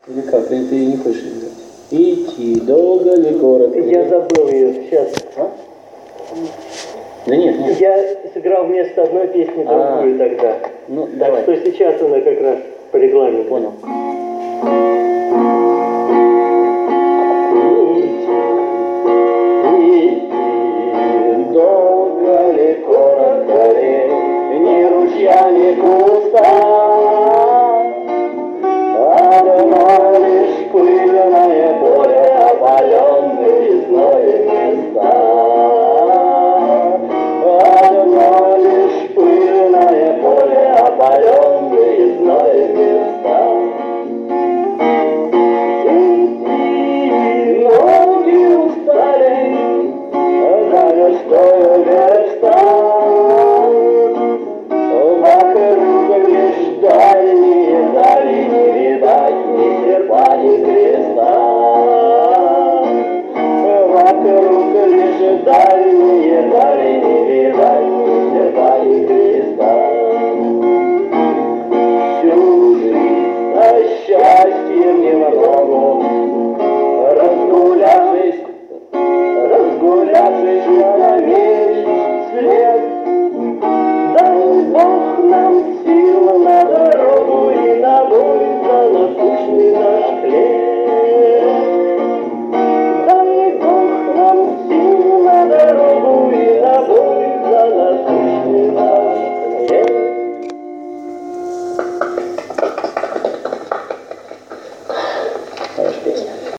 Или как? Или ты не хочешь играть? Идти долго ли, коротко? Я забыл ее сейчас. А? Да нет, нет. Я сыграл вместо одной песни другую тогда. Ну, так давай. что сейчас она как раз по регламенту. Понял. Идти долго ли, коротко ли, ни ручья, ни куста, одно лишь пыльное поле, опаленные весной места. Одно лишь пыльное поле, опаленные весной места. Идти ноги устали, даже что верста, вокруг лишь дальние дали, не видать ни серпа, ни креста. Вокруг лишь дальние дали, не видать ни серпа, ни креста. Всю жизнь со счастьем немного разгулявшись на месяц след, дай Бог нам